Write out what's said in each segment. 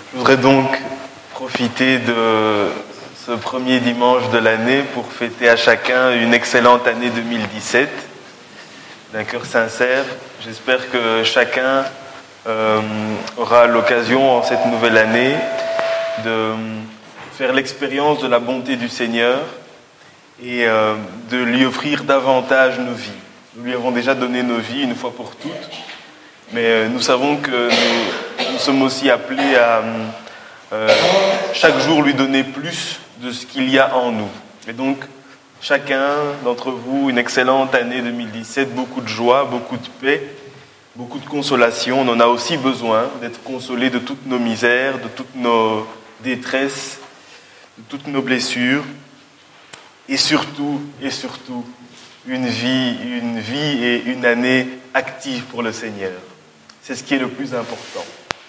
Je voudrais donc profiter de ce premier dimanche de l'année pour fêter à chacun une excellente année 2017. D'un cœur sincère, j'espère que chacun aura l'occasion en cette nouvelle année de faire l'expérience de la bonté du Seigneur et de lui offrir davantage nos vies. Nous lui avons déjà donné nos vies une fois pour toutes, mais nous savons que nous sommes aussi appelés à chaque jour lui donner plus de ce qu'il y a en nous. Et donc, chacun d'entre vous, une excellente année 2017, beaucoup de joie, beaucoup de paix, beaucoup de consolation. On en a aussi besoin d'être consolés de toutes nos misères, de toutes nos détresses, de toutes nos blessures. Et surtout, une vie et une année active pour le Seigneur. C'est ce qui est le plus important.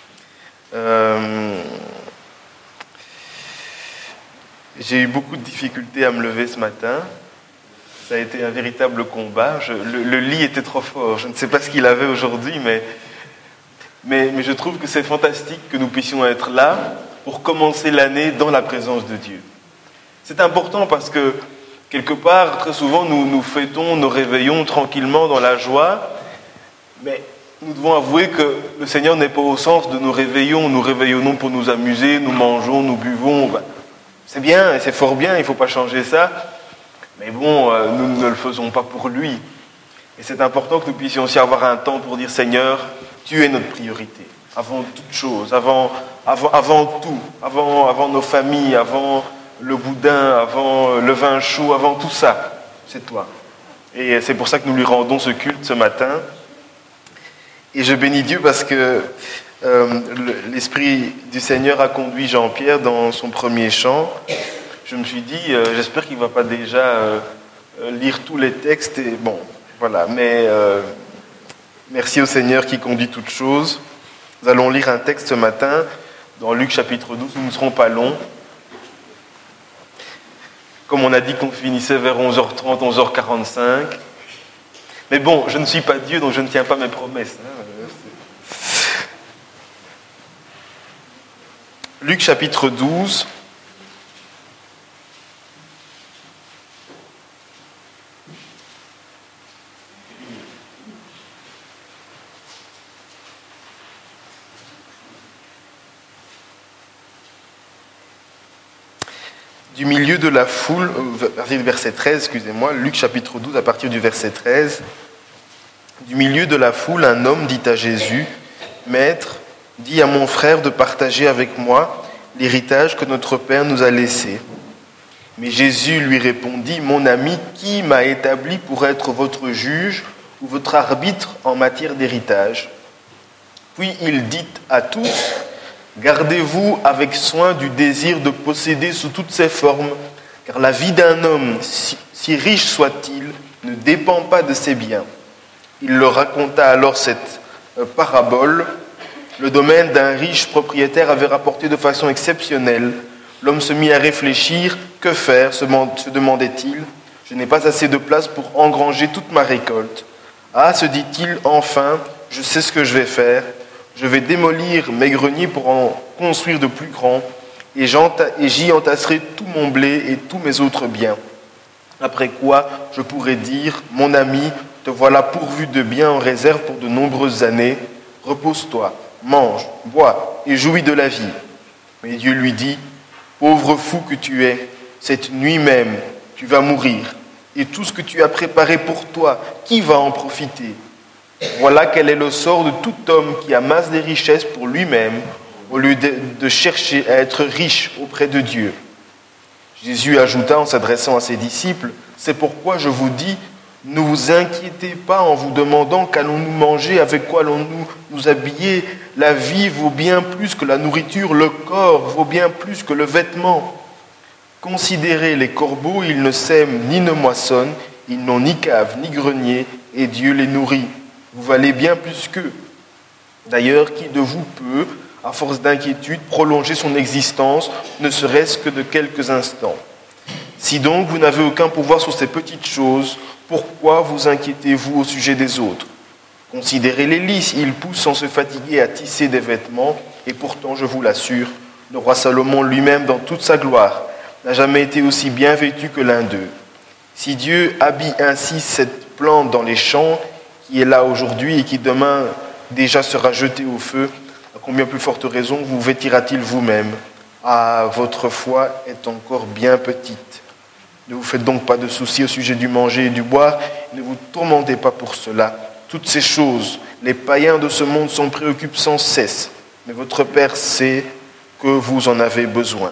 J'ai eu beaucoup de difficultés à me lever ce matin. Ça a été un véritable combat. Le lit était trop fort. Je ne sais pas ce qu'il avait aujourd'hui, mais je trouve que c'est fantastique que nous puissions être là pour commencer l'année dans la présence de Dieu. C'est important parce que, quelque part, très souvent, nous fêtons nos réveillons tranquillement dans la joie, mais nous devons avouer que le Seigneur n'est pas au sens de nos réveillons. Nous réveillons pour nous amuser, nous mangeons, nous buvons. C'est bien, et c'est fort bien, il ne faut pas changer ça. Mais bon, nous ne le faisons pas pour lui. Et c'est important que nous puissions aussi avoir un temps pour dire, Seigneur, tu es notre priorité. Avant toute chose, avant tout, avant nos familles, avant le boudin, avant le vin chaud, avant tout ça. C'est toi. Et c'est pour ça que nous lui rendons ce culte ce matin. Et je bénis Dieu parce que l'Esprit du Seigneur a conduit Jean-Pierre dans son premier chant. Je me suis dit, j'espère qu'il ne va pas déjà lire tous les textes. Et bon, voilà. Mais merci au Seigneur qui conduit toutes choses. Nous allons lire un texte ce matin dans Luc chapitre 12. Nous ne serons pas longs. Comme on a dit qu'on finissait vers 11h30, 11h45. Mais bon, je ne suis pas Dieu, donc je ne tiens pas mes promesses. Luc chapitre 12. Du milieu de la foule, à partir du verset 13, excusez-moi, Luc chapitre 12, à partir du verset 13. Du milieu de la foule, un homme dit à Jésus, « Maître, dis à mon frère de partager avec moi l'héritage que notre Père nous a laissé. » Mais Jésus lui répondit, « Mon ami, qui m'a établi pour être votre juge ou votre arbitre en matière d'héritage ?» Puis il dit à tous, « Gardez-vous avec soin du désir de posséder sous toutes ses formes, car la vie d'un homme, si riche soit-il, ne dépend pas de ses biens. » Il leur raconta alors cette parabole. Le domaine d'un riche propriétaire avait rapporté de façon exceptionnelle. L'homme se mit à réfléchir. Que faire, se demandait-il. Je n'ai pas assez de place pour engranger toute ma récolte. Ah, se dit-il, enfin, je sais ce que je vais faire. Je vais démolir mes greniers pour en construire de plus grands, et j'y entasserai tout mon blé et tous mes autres biens. Après quoi, je pourrai dire, mon ami, te voilà pourvu de biens en réserve pour de nombreuses années. Repose-toi, mange, bois et jouis de la vie. Mais Dieu lui dit, pauvre fou que tu es, cette nuit même, tu vas mourir. Et tout ce que tu as préparé pour toi, qui va en profiter ? Voilà quel est le sort de tout homme qui amasse des richesses pour lui-même, au lieu de chercher à être riche auprès de Dieu. Jésus ajouta en s'adressant à ses disciples, « C'est pourquoi je vous dis, ne vous inquiétez pas en vous demandant qu'allons-nous manger, avec quoi allons-nous nous habiller. La vie vaut bien plus que la nourriture, le corps vaut bien plus que le vêtement. Considérez les corbeaux, ils ne sèment ni ne moissonnent, ils n'ont ni cave ni grenier, et Dieu les nourrit. Vous valez bien plus qu'eux. D'ailleurs, qui de vous peut, à force d'inquiétude, prolonger son existence, ne serait-ce que de quelques instants ? Si donc vous n'avez aucun pouvoir sur ces petites choses, pourquoi vous inquiétez-vous au sujet des autres ? Considérez les lys, ils poussent sans se fatiguer à tisser des vêtements, Et pourtant, je vous l'assure, le roi Salomon lui-même, dans toute sa gloire, n'a jamais été aussi bien vêtu que l'un d'eux. Si Dieu habille ainsi cette plante dans les champs, qui est là aujourd'hui et qui demain déjà sera jetée au feu, à combien plus forte raison vous vêtira-t-il vous-même ? Ah, votre foi est encore bien petite. Ne vous faites donc pas de soucis au sujet du manger et du boire, ne vous tourmentez pas pour cela. Toutes ces choses, les païens de ce monde s'en préoccupent sans cesse, mais votre Père sait que vous en avez besoin.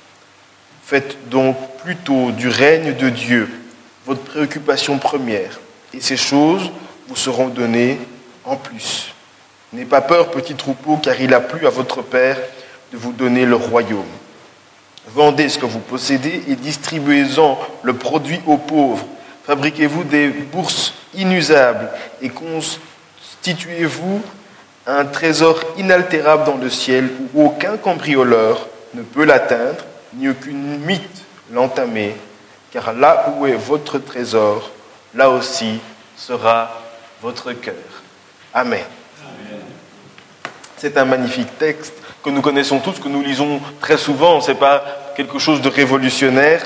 Faites donc plutôt du règne de Dieu votre préoccupation première, et ces choses vous seront données en plus. N'ayez pas peur, petit troupeau, car il a plu à votre Père de vous donner le royaume. Vendez ce que vous possédez et distribuez-en le produit aux pauvres. Fabriquez-vous des bourses inusables et constituez-vous un trésor inaltérable dans le ciel où aucun cambrioleur ne peut l'atteindre, ni aucune mythe l'entamer. Car là où est votre trésor, là aussi sera votre cœur. Amen. Amen. C'est un magnifique texte que nous connaissons tous, que nous lisons très souvent. Ce n'est pas quelque chose de révolutionnaire.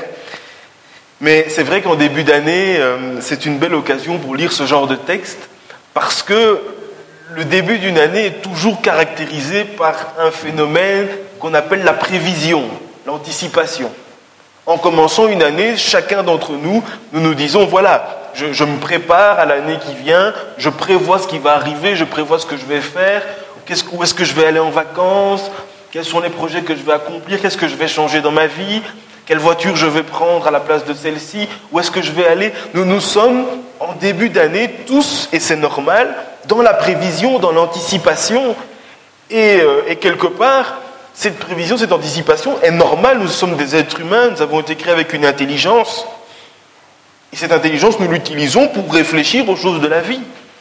Mais c'est vrai qu'en début d'année, c'est une belle occasion pour lire ce genre de texte, parce que le début d'une année est toujours caractérisé par un phénomène qu'on appelle la prévision, l'anticipation. En commençant une année, chacun d'entre nous, nous nous disons, voilà, je me prépare à l'année qui vient, je prévois ce qui va arriver, je prévois ce que je vais faire, où est-ce que je vais aller en vacances, quels sont les projets que je vais accomplir, qu'est-ce que je vais changer dans ma vie, quelle voiture je vais prendre à la place de celle-ci, où est-ce que je vais aller. Nous sommes en début d'année tous, et c'est normal, dans la prévision, dans l'anticipation, et quelque part, cette prévision, cette anticipation est normale. Nous sommes des êtres humains, nous avons été créés avec une intelligence. Et cette intelligence, nous l'utilisons pour réfléchir aux choses de la vie.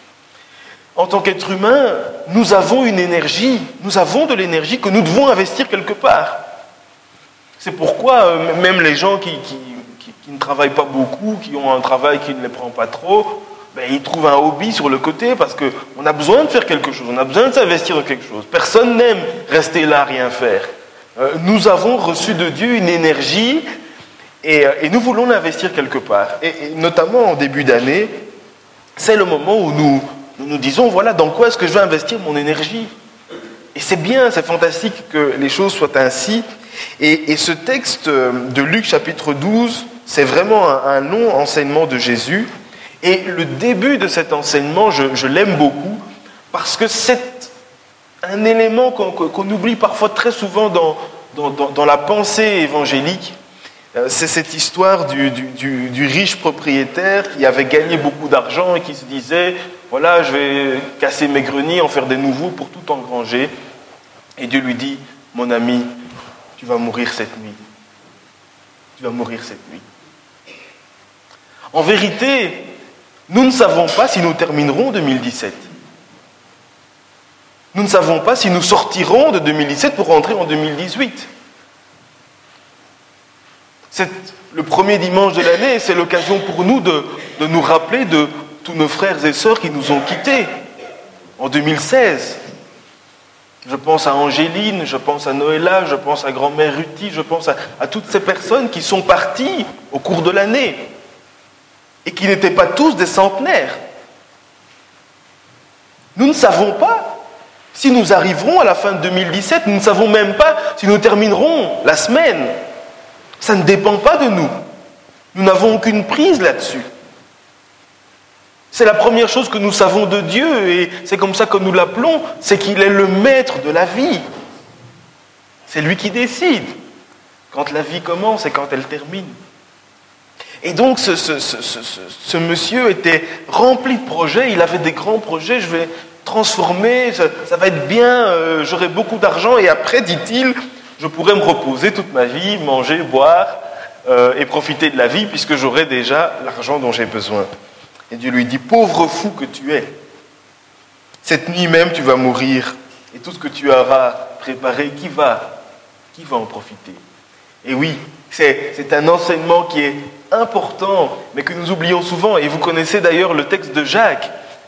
En tant qu'être humain, nous avons une énergie, nous avons de l'énergie que nous devons investir quelque part. C'est pourquoi même les gens qui ne travaillent pas beaucoup, qui ont un travail qui ne les prend pas trop, ils trouvent un hobby sur le côté parce qu'on a besoin de faire quelque chose, on a besoin de s'investir dans quelque chose. Personne n'aime rester là, rien faire. Nous avons reçu de Dieu une énergie et nous voulons l'investir quelque part. Et notamment en début d'année, c'est le moment où nous disons, voilà, dans quoi est-ce que je vais investir mon énergie ? Et c'est bien, c'est fantastique que les choses soient ainsi. Et ce texte de Luc chapitre 12, c'est vraiment un long enseignement de Jésus. Et le début de cet enseignement, je l'aime beaucoup, parce que c'est un élément qu'on oublie parfois très souvent dans la pensée évangélique. C'est cette histoire du riche propriétaire qui avait gagné beaucoup d'argent et qui se disait, voilà, je vais casser mes greniers, en faire des nouveaux pour tout engranger. Et Dieu lui dit, mon ami, tu vas mourir cette nuit. Tu vas mourir cette nuit. En vérité, nous ne savons pas si nous terminerons 2017. Nous ne savons pas si nous sortirons de 2017 pour rentrer en 2018. C'est le premier dimanche de l'année, c'est l'occasion pour nous de nous rappeler de tous nos frères et sœurs qui nous ont quittés en 2016. Je pense à Angéline, je pense à Noëlla, je pense à grand-mère Ruthi, je pense à toutes ces personnes qui sont parties au cours de l'année et qui n'étaient pas tous des centenaires. Nous ne savons pas si nous arriverons à la fin de 2017, nous ne savons même pas si nous terminerons la semaine. Ça ne dépend pas de nous. Nous n'avons aucune prise là-dessus. C'est la première chose que nous savons de Dieu, et c'est comme ça que nous l'appelons, c'est qu'il est le maître de la vie. C'est lui qui décide quand la vie commence et quand elle termine. Et donc ce monsieur était rempli de projets, il avait des grands projets, je vais transformer, ça va être bien, j'aurai beaucoup d'argent, et après, dit-il, je pourrai me reposer toute ma vie, manger, boire et profiter de la vie, puisque j'aurai déjà l'argent dont j'ai besoin. Et Dieu lui dit, pauvre fou que tu es, cette nuit même tu vas mourir, et tout ce que tu auras préparé, qui va en profiter? Et oui, c'est un enseignement qui est important, mais que nous oublions souvent, et vous connaissez d'ailleurs le texte de Jacques,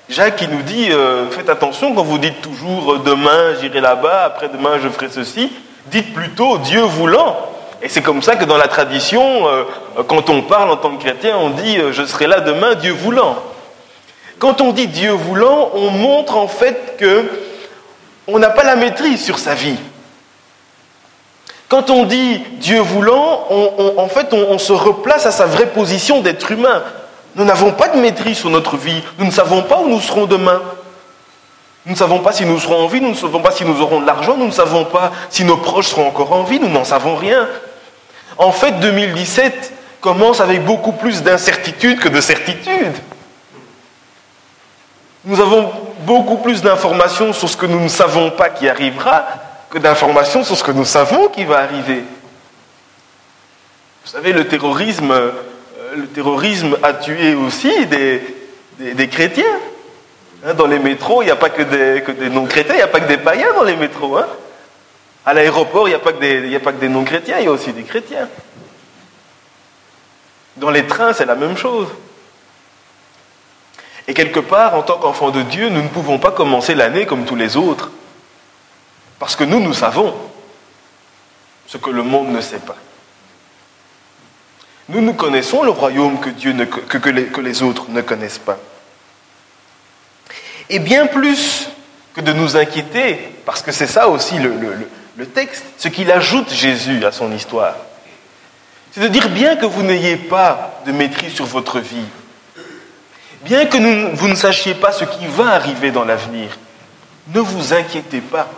Jacques qui nous dit, faites attention quand vous dites toujours demain j'irai là-bas, après-demain je ferai ceci, dites plutôt Dieu voulant. Et c'est comme ça que dans la tradition, quand on parle en tant que chrétien, on dit je serai là demain, Dieu voulant. Quand on dit Dieu voulant, on montre en fait que on n'a pas la maîtrise sur sa vie. Quand on dit Dieu voulant, on se replace à sa vraie position d'être humain. Nous n'avons pas de maîtrise sur notre vie. Nous ne savons pas où nous serons demain. Nous ne savons pas si nous serons en vie, nous ne savons pas si nous aurons de l'argent, nous ne savons pas si nos proches seront encore en vie, nous n'en savons rien. En fait, 2017 commence avec beaucoup plus d'incertitude que de certitude. Nous avons beaucoup plus d'informations sur ce que nous ne savons pas qui arrivera que d'informations sur ce que nous savons qui va arriver. Vous savez, le terrorisme a tué aussi des chrétiens. Dans les métros, il n'y a pas que des non-chrétiens, il n'y a pas que des païens dans les métros. À l'aéroport, il n'y a pas que des non-chrétiens, il y a aussi des chrétiens. Dans les trains, c'est la même chose. Et quelque part, en tant qu'enfants de Dieu, nous ne pouvons pas commencer l'année comme tous les autres. Parce que nous savons ce que le monde ne sait pas. Nous connaissons le royaume que les autres ne connaissent pas. Et bien plus que de nous inquiéter, parce que c'est ça aussi le texte, ce qu'il ajoute Jésus à son histoire, c'est de dire bien que vous n'ayez pas de maîtrise sur votre vie, bien que vous ne sachiez pas ce qui va arriver dans l'avenir, ne vous inquiétez pas.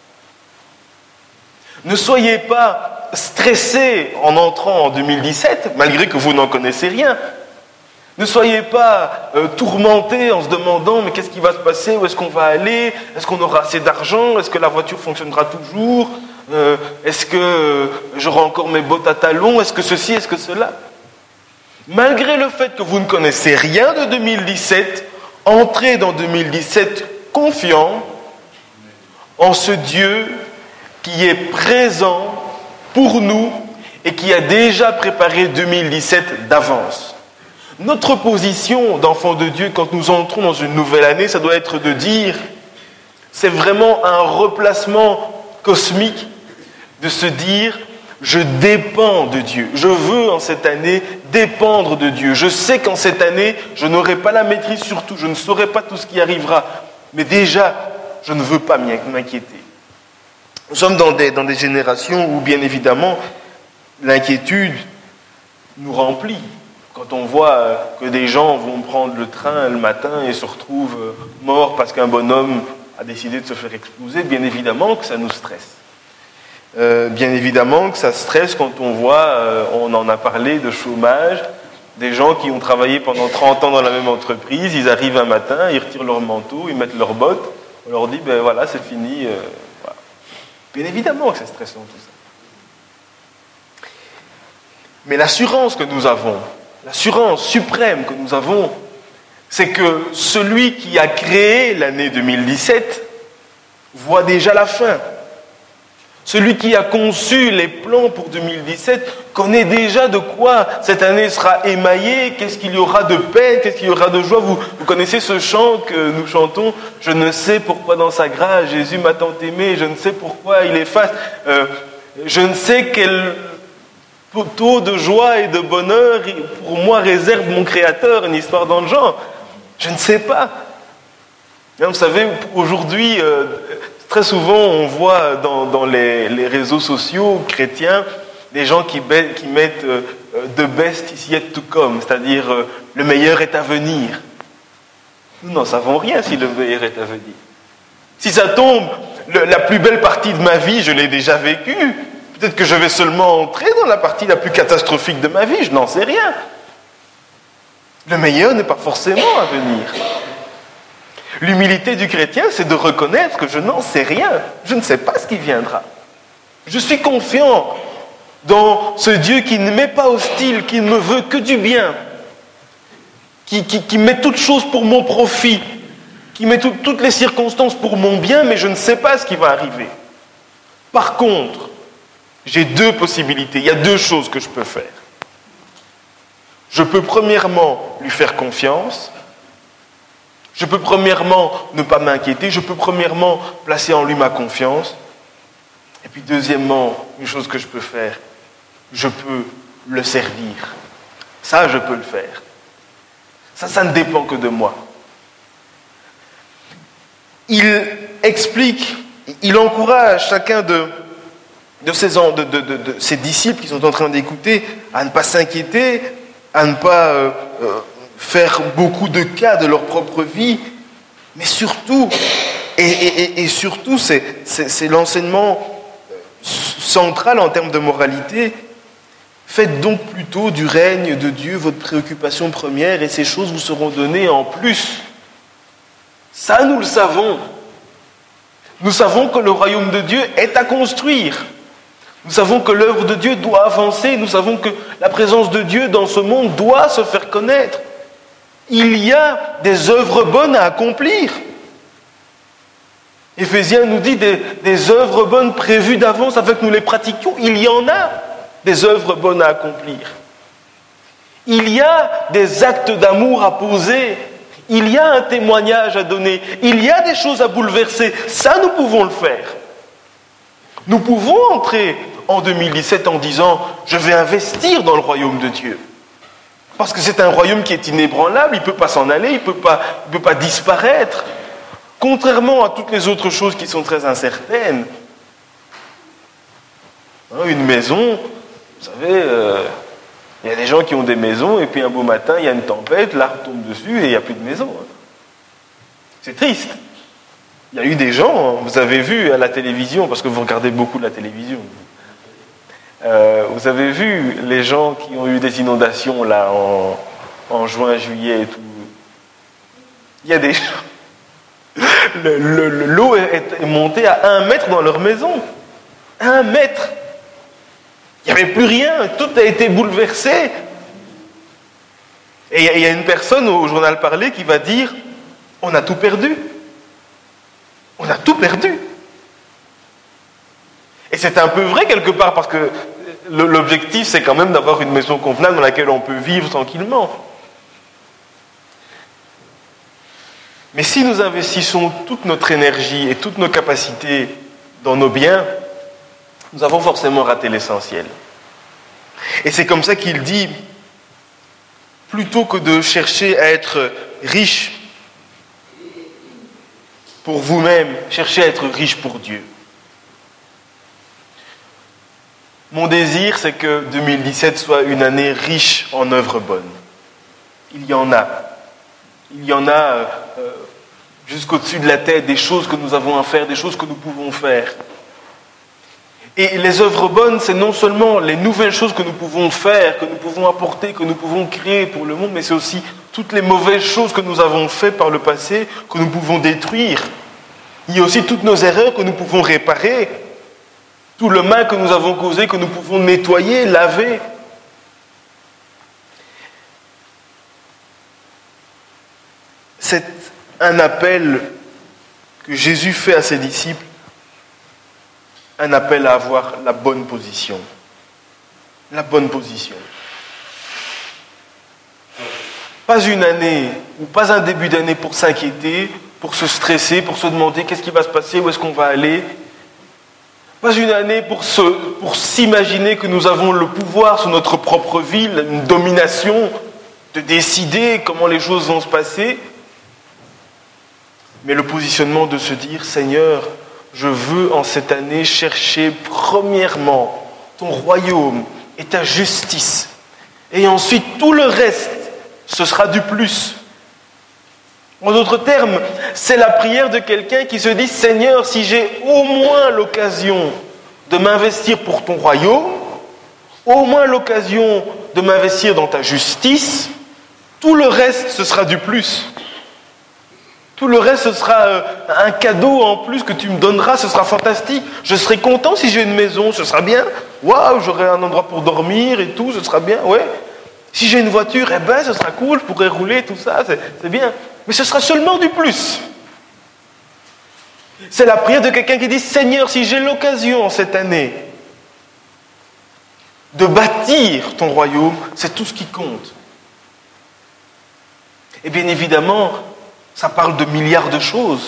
Ne soyez pas stressés en entrant en 2017, malgré que vous n'en connaissez rien. Ne soyez pas tourmentés en se demandant mais qu'est-ce qui va se passer, où est-ce qu'on va aller, est-ce qu'on aura assez d'argent, est-ce que la voiture fonctionnera toujours, est-ce que j'aurai encore mes bottes à talons, est-ce que ceci, est-ce que cela. Malgré le fait que vous ne connaissez rien de 2017, entrez dans 2017 confiant en ce Dieu qui est présent pour nous et qui a déjà préparé 2017 d'avance. Notre position d'enfant de Dieu quand nous entrons dans une nouvelle année, ça doit être de dire, c'est vraiment un replacement cosmique de se dire, je dépends de Dieu. Je veux en cette année dépendre de Dieu. Je sais qu'en cette année, je n'aurai pas la maîtrise sur tout, je ne saurai pas tout ce qui arrivera. Mais déjà, je ne veux pas m'inquiéter. Nous sommes dans des générations où, bien évidemment, l'inquiétude nous remplit. Quand on voit que des gens vont prendre le train le matin et se retrouvent morts parce qu'un bonhomme a décidé de se faire exploser, bien évidemment que ça nous stresse. Bien évidemment que ça stresse quand on voit, on en a parlé, de chômage, des gens qui ont travaillé pendant 30 ans dans la même entreprise, ils arrivent un matin, ils retirent leur manteau, ils mettent leurs bottes, on leur dit, ben voilà, c'est fini. Voilà. Bien évidemment que c'est stressant tout ça. Mais l'assurance que nous avons, l'assurance suprême que nous avons, c'est que celui qui a créé l'année 2017 voit déjà la fin. Celui qui a conçu les plans pour 2017 connaît déjà de quoi cette année sera émaillée, qu'est-ce qu'il y aura de paix, qu'est-ce qu'il y aura de joie. Vous connaissez ce chant que nous chantons, « Je ne sais pourquoi dans sa grâce Jésus m'a tant aimé, je ne sais pourquoi il efface, je ne sais quel taux de joie et de bonheur pour moi réserve mon Créateur, une histoire dans le genre. Je ne sais pas. » Vous savez, aujourd'hui, très souvent, on voit dans les réseaux sociaux chrétiens des gens qui mettent « the best is yet to come », c'est-à-dire « le meilleur est à venir ». Nous n'en savons rien si le meilleur est à venir. Si ça tombe, la plus belle partie de ma vie, je l'ai déjà vécue. Peut-être que je vais seulement entrer dans la partie la plus catastrophique de ma vie, je n'en sais rien. Le meilleur n'est pas forcément à venir. L'humilité du chrétien, c'est de reconnaître que je n'en sais rien. Je ne sais pas ce qui viendra. Je suis confiant dans ce Dieu qui ne m'est pas hostile, qui ne me veut que du bien, qui met toutes choses pour mon profit, qui met toutes les circonstances pour mon bien, mais je ne sais pas ce qui va arriver. Par contre, j'ai deux possibilités, il y a deux choses que je peux faire. Je peux premièrement lui faire confiance Je peux premièrement ne pas m'inquiéter, je peux premièrement placer en lui ma confiance. Et puis deuxièmement, une chose que je peux faire, je peux le servir. Ça, je peux le faire. Ça ne dépend que de moi. Il explique, il encourage chacun de ses disciples qui sont en train d'écouter à ne pas s'inquiéter, à ne pas faire beaucoup de cas de leur propre vie, mais surtout, et surtout, c'est l'enseignement central en termes de moralité. Faites donc plutôt du règne de Dieu votre préoccupation première et ces choses vous seront données en plus. Ça, nous le savons. Nous savons que le royaume de Dieu est à construire. Nous savons que l'œuvre de Dieu doit avancer. Nous savons que la présence de Dieu dans ce monde doit se faire connaître. Il y a des œuvres bonnes à accomplir. Éphésiens nous dit des œuvres bonnes prévues d'avance afin que nous les pratiquions. Il y en a des œuvres bonnes à accomplir. Il y a des actes d'amour à poser. Il y a un témoignage à donner. Il y a des choses à bouleverser. Ça, nous pouvons le faire. Nous pouvons entrer en 2017 en disant « Je vais investir dans le royaume de Dieu ». Parce que c'est un royaume qui est inébranlable, il ne peut pas s'en aller, il ne peut pas disparaître. Contrairement à toutes les autres choses qui sont très incertaines. Une maison, vous savez, il y a des gens qui ont des maisons et puis un beau matin, il y a une tempête, l'arbre tombe dessus et il n'y a plus de maison. C'est triste. Il y a eu des gens, vous avez vu à la télévision, parce que vous regardez beaucoup la télévision, vous avez vu les gens qui ont eu des inondations là en juin, juillet et tout. Il y a des gens. L'eau est montée à 1 mètre dans leur maison. 1 mètre. Il n'y avait plus rien, tout a été bouleversé. Et il y a une personne au journal Parler qui va dire « On a tout perdu. On a tout perdu. » Et c'est un peu vrai quelque part, parce que l'objectif, c'est quand même d'avoir une maison convenable dans laquelle on peut vivre tranquillement. Mais si nous investissons toute notre énergie et toutes nos capacités dans nos biens, nous avons forcément raté l'essentiel. Et c'est comme ça qu'il dit, plutôt que de chercher à être riche pour vous-même, cherchez à être riche pour Dieu. Mon désir, c'est que 2017 soit une année riche en œuvres bonnes. Il y en a. Il y en a jusqu'au-dessus de la tête, des choses que nous avons à faire, des choses que nous pouvons faire. Et les œuvres bonnes, c'est non seulement les nouvelles choses que nous pouvons faire, que nous pouvons apporter, que nous pouvons créer pour le monde, mais c'est aussi toutes les mauvaises choses que nous avons faites par le passé, que nous pouvons détruire. Il y a aussi toutes nos erreurs que nous pouvons réparer, tout le mal que nous avons causé, que nous pouvons nettoyer, laver. C'est un appel que Jésus fait à ses disciples, un appel à avoir la bonne position. La bonne position. Pas une année, ou pas un début d'année pour s'inquiéter, pour se stresser, pour se demander qu'est-ce qui va se passer, où est-ce qu'on va aller. Pas une année pour s'imaginer que nous avons le pouvoir sur notre propre vie, une domination, de décider comment les choses vont se passer. Mais le positionnement de se dire, Seigneur, je veux en cette année chercher premièrement ton royaume et ta justice. Et ensuite, tout le reste, ce sera du plus. En d'autres termes, c'est la prière de quelqu'un qui se dit, Seigneur, si j'ai au moins l'occasion de m'investir pour ton royaume, au moins l'occasion de m'investir dans ta justice, tout le reste, ce sera du plus. Tout le reste, ce sera un cadeau en plus que tu me donneras, ce sera fantastique. Je serai content si j'ai une maison, ce sera bien. Waouh, j'aurai un endroit pour dormir et tout, ce sera bien, ouais. Si j'ai une voiture, eh ben, ce sera cool, je pourrai rouler, tout ça, c'est bien. Mais ce sera seulement du plus. C'est la prière de quelqu'un qui dit, Seigneur, si j'ai l'occasion cette année de bâtir ton royaume, c'est tout ce qui compte. Et bien évidemment, Ça parle de milliards de choses.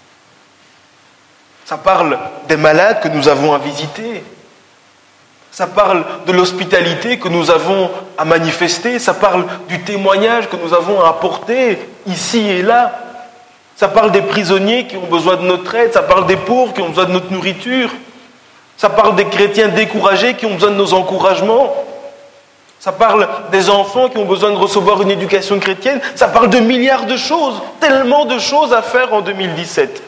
Ça parle des malades que nous avons à visiter. Ça parle de l'hospitalité que nous avons à manifester. Ça parle du témoignage que nous avons à apporter ici et là. Ça parle des prisonniers qui ont besoin de notre aide. Ça parle des pauvres qui ont besoin de notre nourriture. Ça parle des chrétiens découragés qui ont besoin de nos encouragements. Ça parle des enfants qui ont besoin de recevoir une éducation chrétienne. Ça parle de milliards de choses. Tellement de choses à faire en 2017.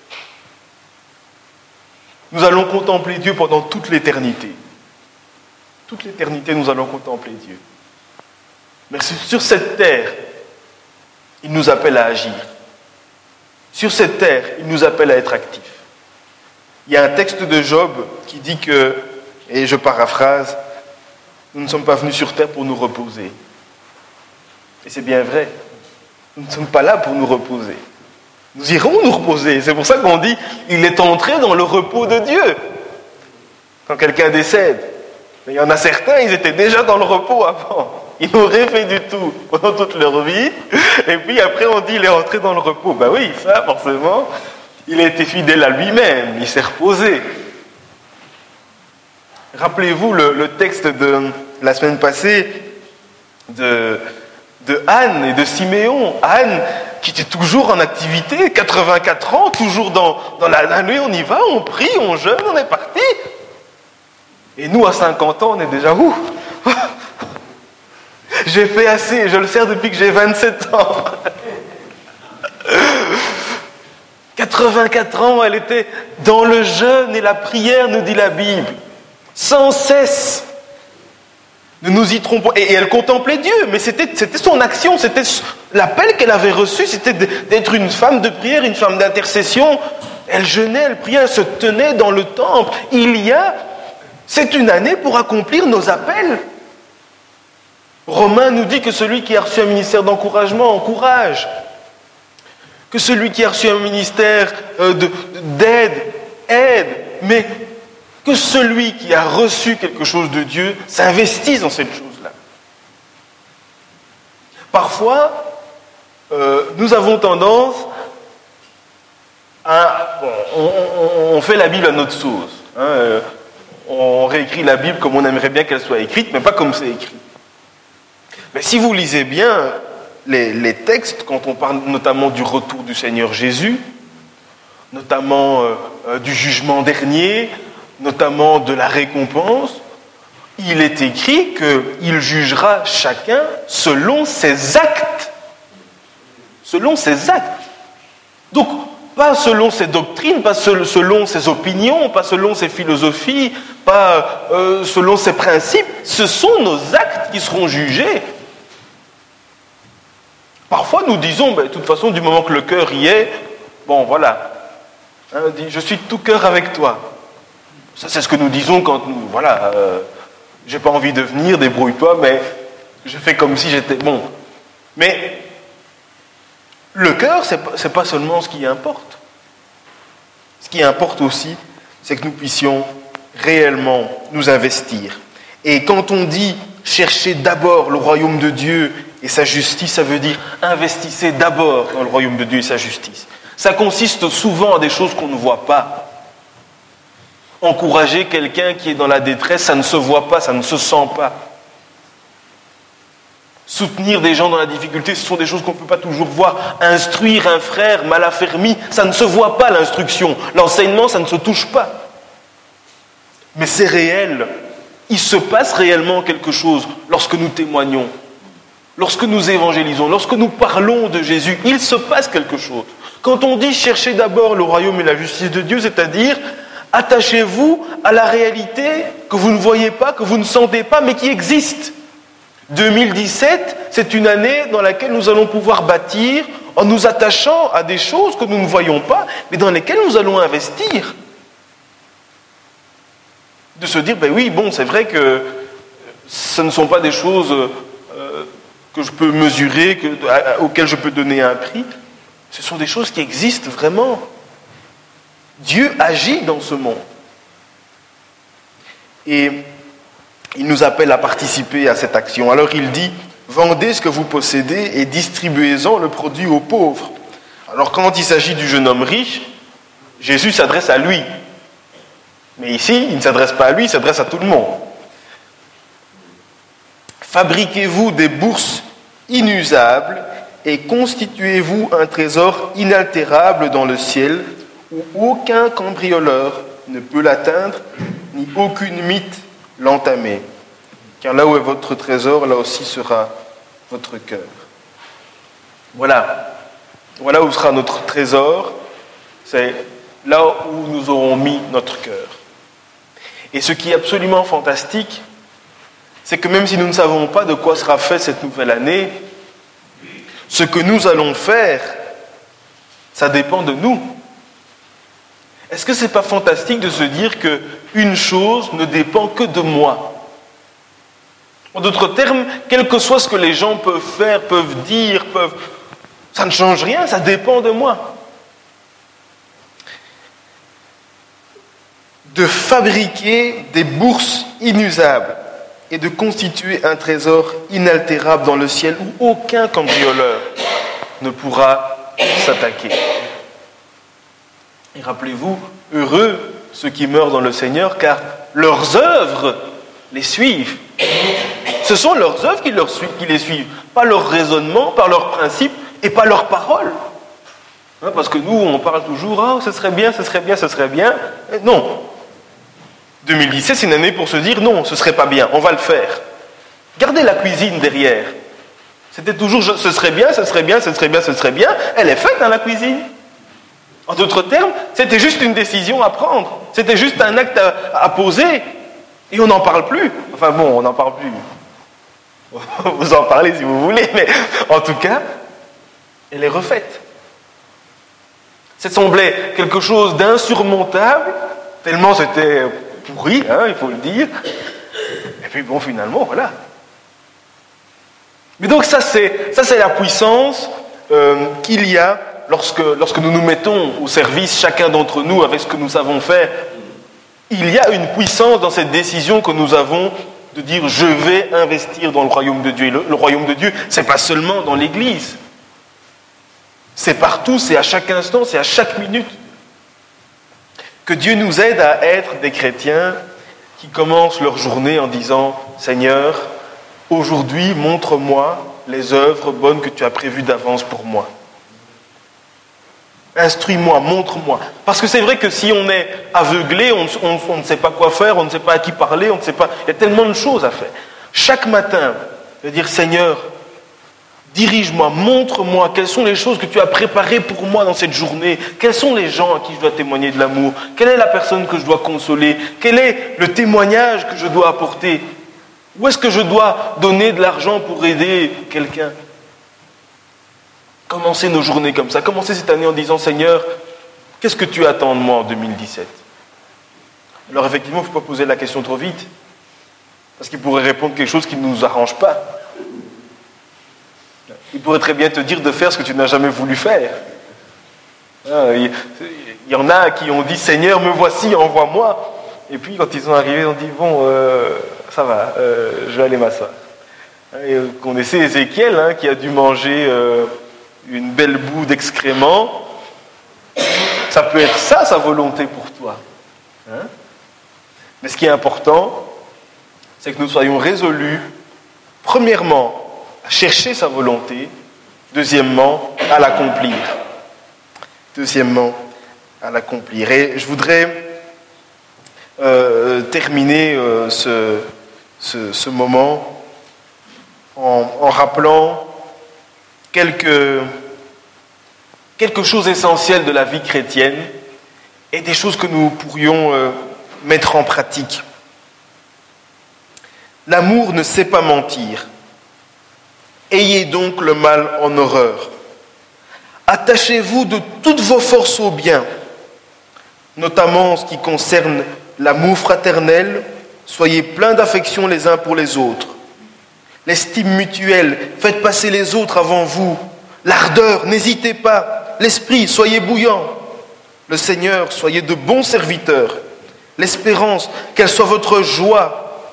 Nous allons contempler Dieu pendant toute l'éternité. Toute l'éternité, nous allons contempler Dieu. Mais sur cette terre, il nous appelle à agir. Sur cette terre, il nous appelle à être actifs. Il y a un texte de Job qui dit que, et je paraphrase, nous ne sommes pas venus sur terre pour nous reposer. Et c'est bien vrai. Nous ne sommes pas là pour nous reposer. Nous irons nous reposer. C'est pour ça qu'on dit, il est entré dans le repos de Dieu. Quand quelqu'un décède. Mais il y en a certains, ils étaient déjà dans le repos avant. Ils n'ont rien fait du tout pendant toute leur vie. Et puis après, on dit, il est entré dans le repos. Ben oui, ça, forcément, il a été fidèle à lui-même. Il s'est reposé. Rappelez-vous le texte de la semaine passée de Anne et de Siméon. Anne, qui était toujours en activité, 84 ans, toujours dans la nuit, on y va, on prie, on jeûne, on est parti. Et nous, à 50 ans, on est déjà où? J'ai fait assez, je le sers depuis que j'ai 27 ans. 84 ans, elle était dans le jeûne et la prière, nous dit la Bible. Sans cesse. Ne nous y trompons. Et elle contemplait Dieu, mais c'était son action, c'était l'appel qu'elle avait reçu, c'était d'être une femme de prière, une femme d'intercession. Elle jeûnait, elle priait, elle se tenait dans le temple. C'est une année pour accomplir nos appels. Romain nous dit que celui qui a reçu un ministère d'encouragement encourage. Que celui qui a reçu un ministère d'aide, aide. Mais que celui qui a reçu quelque chose de Dieu s'investisse dans cette chose-là. Parfois, nous avons tendance à... on fait la Bible à notre sauce. On réécrit la Bible comme on aimerait bien qu'elle soit écrite, mais pas comme c'est écrit. Mais si vous lisez bien les textes, quand on parle notamment du retour du Seigneur Jésus, notamment du jugement dernier, notamment de la récompense, il est écrit qu'il jugera chacun selon ses actes. Selon ses actes. Donc, pas selon ses doctrines, pas selon ses opinions, pas selon ses philosophies, pas selon ses principes. Ce sont nos actes qui seront jugés. Parfois, nous disons, de toute façon, du moment que le cœur y est, bon, voilà. Je suis de tout cœur avec toi. Ça, c'est ce que nous disons quand nous, voilà, j'ai pas envie de venir, débrouille-toi, mais je fais comme si j'étais bon. Mais le cœur, c'est pas seulement ce qui importe. Ce qui importe aussi, c'est que nous puissions réellement nous investir. Et quand on dit cherchez d'abord le royaume de Dieu et sa justice, ça veut dire investissez d'abord dans le royaume de Dieu et sa justice. Ça consiste souvent à des choses qu'on ne voit pas. Encourager quelqu'un qui est dans la détresse, ça ne se voit pas, ça ne se sent pas. Soutenir des gens dans la difficulté, ce sont des choses qu'on ne peut pas toujours voir. Instruire un frère mal affermi, ça ne se voit pas l'instruction. L'enseignement, ça ne se touche pas. Mais c'est réel. Il se passe réellement quelque chose lorsque nous témoignons, lorsque nous évangélisons, lorsque nous parlons de Jésus. Il se passe quelque chose. Quand on dit cherchez d'abord le royaume et la justice de Dieu, c'est-à-dire attachez-vous à la réalité que vous ne voyez pas, que vous ne sentez pas, mais qui existe. 2017, c'est une année dans laquelle nous allons pouvoir bâtir en nous attachant à des choses que nous ne voyons pas, mais dans lesquelles nous allons investir. De se dire, oui, bon, c'est vrai que ce ne sont pas des choses que je peux mesurer, auxquelles je peux donner un prix. Ce sont des choses qui existent vraiment. Dieu agit dans ce monde. Et il nous appelle à participer à cette action. Alors il dit, vendez ce que vous possédez et distribuez-en le produit aux pauvres. Alors quand il s'agit du jeune homme riche, Jésus s'adresse à lui. Mais ici, il ne s'adresse pas à lui, il s'adresse à tout le monde. Fabriquez-vous des bourses inusables et constituez-vous un trésor inaltérable dans le ciel où aucun cambrioleur ne peut l'atteindre, ni aucune mythe l'entamer. Car là où est votre trésor, là aussi sera votre cœur. Voilà où sera notre trésor, c'est là où nous aurons mis notre cœur. Et ce qui est absolument fantastique, c'est que même si nous ne savons pas de quoi sera faite cette nouvelle année, ce que nous allons faire, ça dépend de nous. Est-ce que ce n'est pas fantastique de se dire qu'une chose ne dépend que de moi ? En d'autres termes, quel que soit ce que les gens peuvent faire, peuvent dire, ça ne change rien, ça dépend de moi. De fabriquer des bourses inusables et de constituer un trésor inaltérable dans le ciel où aucun cambrioleur ne pourra s'attaquer. Et rappelez-vous, heureux ceux qui meurent dans le Seigneur, car leurs œuvres les suivent. Ce sont leurs œuvres qui les suivent, pas leur raisonnement, pas leurs principes et pas leurs paroles. Parce que nous, on parle toujours, ce serait bien, ce serait bien, ce serait bien. Non. 2017, c'est une année pour se dire, non, ce serait pas bien, on va le faire. Gardez la cuisine derrière. C'était toujours, ce serait bien, ce serait bien, ce serait bien, ce serait bien. Elle est faite, la cuisine. En d'autres termes, c'était juste une décision à prendre. C'était juste un acte à poser. Et on n'en parle plus. Enfin bon, on n'en parle plus. Vous en parlez si vous voulez, mais en tout cas, elle est refaite. Ça semblait quelque chose d'insurmontable, tellement c'était pourri, il faut le dire. Et puis bon, finalement, voilà. Mais donc ça c'est la puissance qu'il y a lorsque nous nous mettons au service, chacun d'entre nous, avec ce que nous savons faire. Il y a une puissance dans cette décision que nous avons de dire « je vais investir dans le royaume de Dieu ». Le royaume de Dieu, ce n'est pas seulement dans l'Église. C'est partout, c'est à chaque instant, c'est à chaque minute. Que Dieu nous aide à être des chrétiens qui commencent leur journée en disant « Seigneur, aujourd'hui, montre-moi les œuvres bonnes que tu as prévues d'avance pour moi. Instruis-moi, montre-moi. » Parce que c'est vrai que si on est aveuglé, on ne sait pas quoi faire, on ne sait pas à qui parler, on ne sait pas... Il y a tellement de choses à faire. Chaque matin, de dire « Seigneur, dirige-moi, montre-moi quelles sont les choses que tu as préparées pour moi dans cette journée. Quels sont les gens à qui je dois témoigner de l'amour? Quelle est la personne que je dois consoler? Quel est le témoignage que je dois apporter? Où est-ce que je dois donner de l'argent pour aider quelqu'un? » Commencer nos journées comme ça. Commencer cette année en disant « Seigneur, qu'est-ce que tu attends de moi en 2017 ?» Alors effectivement, il ne faut pas poser la question trop vite. Parce qu'il pourrait répondre quelque chose qui ne nous arrange pas. Il pourrait très bien te dire de faire ce que tu n'as jamais voulu faire. Il y en a qui ont dit « Seigneur, me voici, envoie-moi ». Et puis quand ils sont arrivés, ils ont dit « Bon, ça va, je vais aller m'asseoir ». Et vous connaissez Ézéchiel qui a dû manger une belle boue d'excréments. Ça peut être ça, sa volonté pour toi. Mais ce qui est important, c'est que nous soyons résolus, premièrement, à chercher sa volonté, deuxièmement, à l'accomplir. Et je voudrais terminer ce moment en rappelant quelque chose d'essentiel de la vie chrétienne et des choses que nous pourrions mettre en pratique. L'amour ne sait pas mentir. Ayez donc le mal en horreur. Attachez-vous de toutes vos forces au bien, notamment en ce qui concerne l'amour fraternel. Soyez pleins d'affection les uns pour les autres. L'estime mutuelle, faites passer les autres avant vous. L'ardeur, n'hésitez pas. L'esprit, soyez bouillant. Le Seigneur, soyez de bons serviteurs. L'espérance, qu'elle soit votre joie.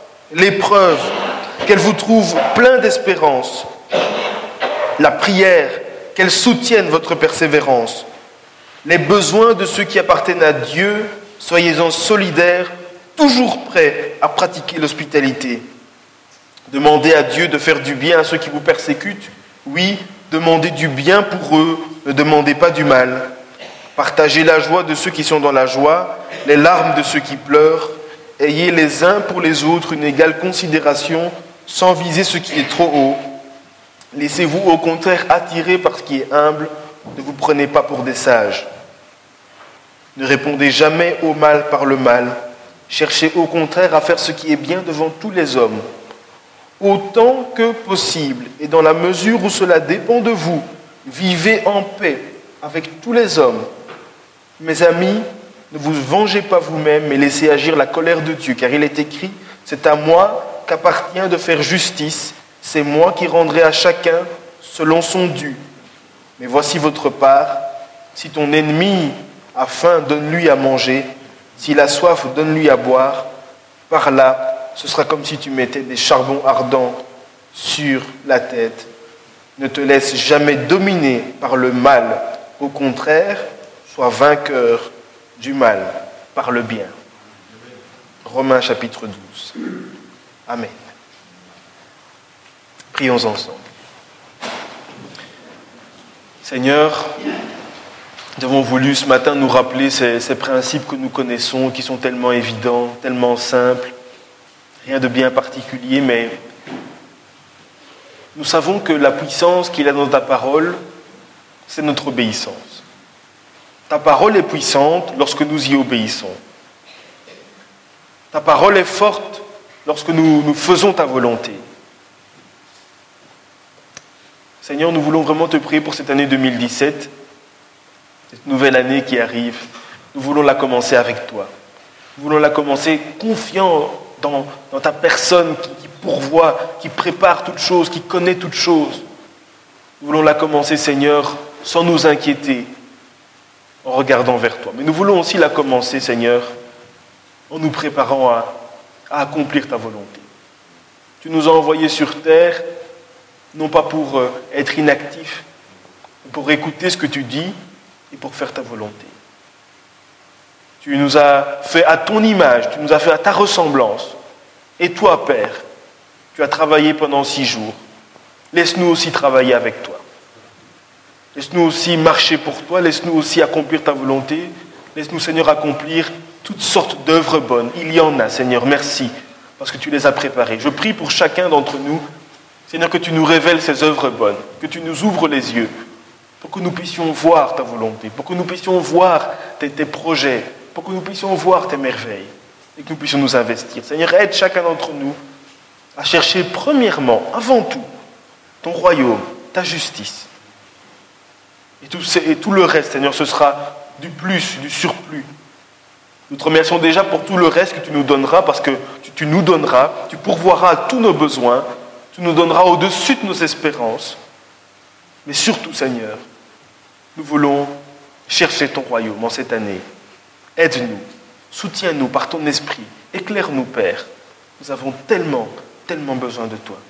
L'épreuve, qu'elle vous trouve plein d'espérance. La prière, qu'elles soutiennent votre persévérance. Les besoins de ceux qui appartiennent à Dieu, soyez-en solidaires, toujours prêts à pratiquer l'hospitalité. Demandez à Dieu de faire du bien à ceux qui vous persécutent. Oui, demandez du bien pour eux, ne demandez pas du mal. Partagez la joie de ceux qui sont dans la joie, les larmes de ceux qui pleurent. Ayez les uns pour les autres une égale considération, sans viser ce qui est trop haut. Laissez-vous au contraire attirer par ce qui est humble, ne vous prenez pas pour des sages. Ne répondez jamais au mal par le mal. Cherchez au contraire à faire ce qui est bien devant tous les hommes. Autant que possible, et dans la mesure où cela dépend de vous, vivez en paix avec tous les hommes. Mes amis, ne vous vengez pas vous-même, mais laissez agir la colère de Dieu, car il est écrit, c'est à moi qu'appartient de faire justice, c'est moi qui rendrai à chacun selon son dû. Mais voici votre part, si ton ennemi a faim, donne-lui à manger, s'il a soif, donne-lui à boire. Par là, ce sera comme si tu mettais des charbons ardents sur la tête. Ne te laisse jamais dominer par le mal. Au contraire, sois vainqueur du mal par le bien. Romains chapitre 12. Amen. Prions ensemble. Seigneur, nous avons voulu ce matin nous rappeler ces principes que nous connaissons, qui sont tellement évidents, tellement simples, rien de bien particulier, mais nous savons que la puissance qu'il y a dans ta parole, c'est notre obéissance. Ta parole est puissante lorsque nous y obéissons. Ta parole est forte lorsque nous faisons ta volonté. Seigneur, nous voulons vraiment te prier pour cette année 2017, cette nouvelle année qui arrive. Nous voulons la commencer avec toi. Nous voulons la commencer confiants dans ta personne qui pourvoit, qui prépare toutes choses, qui connaît toutes choses. Nous voulons la commencer, Seigneur, sans nous inquiéter, en regardant vers toi. Mais nous voulons aussi la commencer, Seigneur, en nous préparant à accomplir ta volonté. Tu nous as envoyés sur terre, non pas pour être inactifs, mais pour écouter ce que tu dis et pour faire ta volonté. Tu nous as fait à ton image, tu nous as fait à ta ressemblance. Et toi, Père, tu as travaillé pendant 6 jours. Laisse-nous aussi travailler avec toi. Laisse-nous aussi marcher pour toi, laisse-nous aussi accomplir ta volonté. Laisse-nous, Seigneur, accomplir toutes sortes d'œuvres bonnes. Il y en a, Seigneur, merci, parce que tu les as préparées. Je prie pour chacun d'entre nous, Seigneur, que tu nous révèles ces œuvres bonnes, que tu nous ouvres les yeux, pour que nous puissions voir ta volonté, pour que nous puissions voir tes projets, pour que nous puissions voir tes merveilles, et que nous puissions nous investir. Seigneur, aide chacun d'entre nous à chercher premièrement, avant tout, ton royaume, ta justice. Et tout le reste, Seigneur, ce sera du plus, du surplus. Nous te remercions déjà pour tout le reste que tu nous donneras, parce que tu nous donneras, tu pourvoiras à tous nos besoins, tu nous donneras au-dessus de nos espérances. Mais surtout, Seigneur, nous voulons chercher ton royaume en cette année. Aide-nous, soutiens-nous par ton esprit, éclaire-nous, Père. Nous avons tellement, tellement besoin de toi.